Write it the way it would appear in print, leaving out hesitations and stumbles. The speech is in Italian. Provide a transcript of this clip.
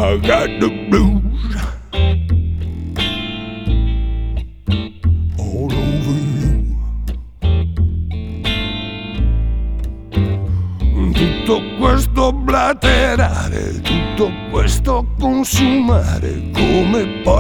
I got the blues all over you. Tutto questo blaterare, tutto questo consumare, come poi